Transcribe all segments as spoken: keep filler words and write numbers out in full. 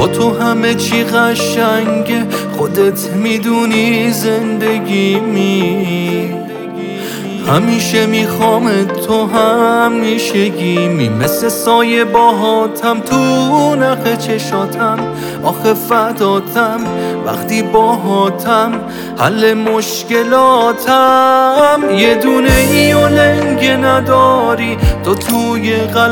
با تو همه چی قشنگه، خودت میدونی زندگیمی. همیشه میخوام تو همیشگیمی، مثل سایه باهاتم تو نخ چشاتم. آخه فداتم وقتی باهاتم، حل مشکلاتم. یه دونه ای و لنگ نداری تو توی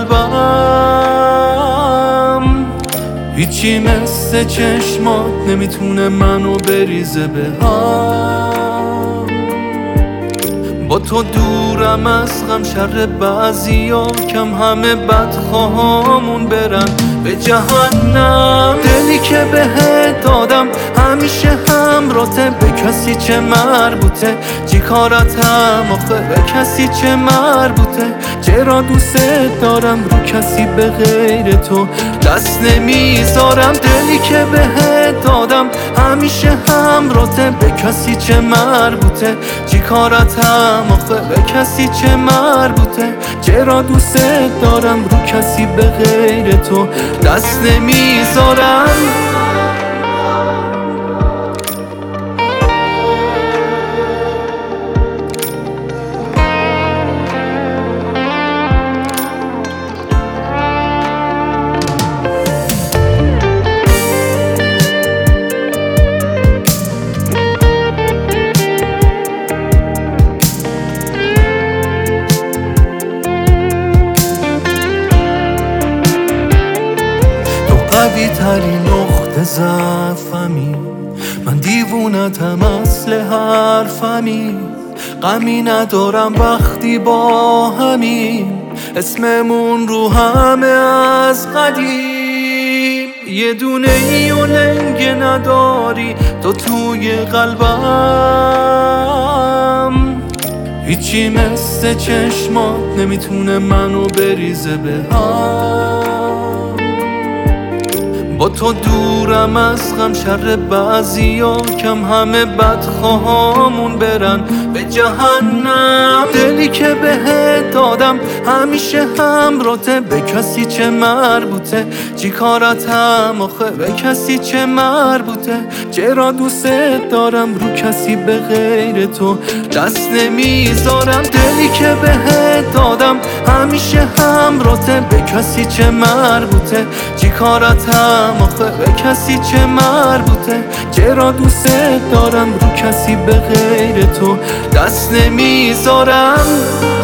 قلبم، هیچی مثل چشمات نمیتونه منو بریزه به هم. با تو دورم از غم، شر بعضیا کم، همه بدخواهامون برن به جهنم. دلی که بهت دادم همیشه همراته، به کسی چه مربوطه چی کارتم آخه، به کسی چه مربوطه چرا دوست دارم، رو کسی به غیر تو دست نمیذارم. دلی که بهت دادم همیشه همراته، به کسی چه مربوطه چی کارتم آخه، به کسی چه مربوطه چرا دوست دارم، رو کسی به غیر تو دست نمیذارم. قوی ترین نقطه ضعفمی، من دیوونتم اصل حرفمی. غمی ندارم وقتی با همین، اسممون رو همه از قدیم. یه دونه ای و لنگ نداری تو توی قلبم، هیچی مثل چشمات نمیتونه منو بریزه به هم. با تو دورم از غم، شر بعضیا کم، همه بدخواهامون برن به جهنم. دلی که بهت دادم همیشه همراته، به کسی چه مربوطه چی کارتم آخه، به کسی چه مربوطه چرا دوست دارم، رو کسی به غیر تو دست نمیذارم. دلی که بهت دادم همیشه همراته، به کسی چه مربوطه چی کارتم آخه، به کسی چه مربوطه چرا دوست دارم، رو کسی به غیر تو دست نمیذارم.